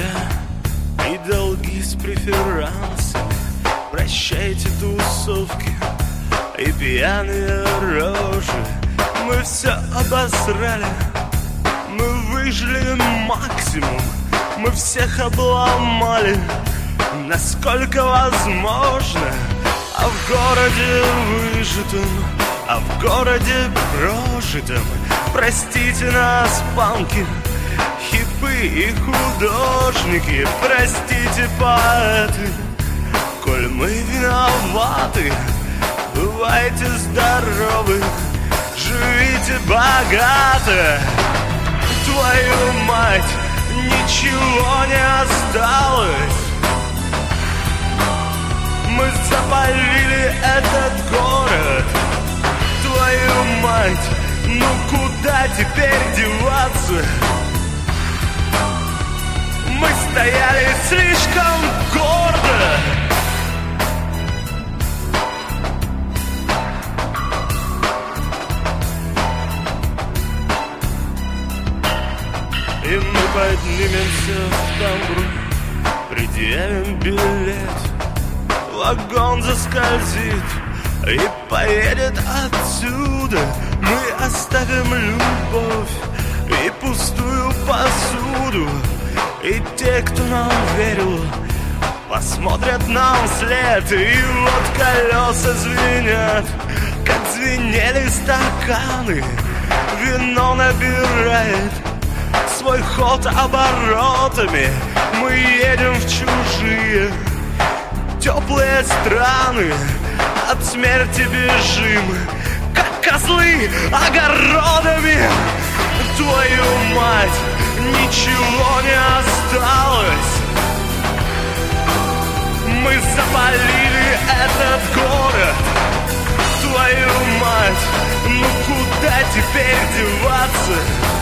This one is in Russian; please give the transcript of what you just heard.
друзья и долги с преферансами. Прощайте тусовки и пьяные рожи. Мы все обосрали, мы выжили максимум. Мы всех обломали, насколько возможно. А в городе выжитом, а в городе прожитом, простите нас, панки, хипы и художники, простите, поэты, коль мы виноваты. Бывайте здоровы, живите богато. Твою мать, ничего не осталось. Мы запалили этот город. Твою мать, ну куда теперь деваться? Мы стояли слишком гордо. И мы поднимемся в тамбур, предъявим билет. Вагон заскользит и поедет отсюда. Мы оставим любовь и пустую посуду. И те, кто нам верил, посмотрят нам вслед. И вот колеса звенят, как звенели стаканы. Вино набирает свой ход оборотами. Мы едем в чужие теплые страны, от смерти бежим, как козлы огородами. Твою мать, ничего не осталось. Мы запалили этот город. Твою мать, ну куда теперь деваться?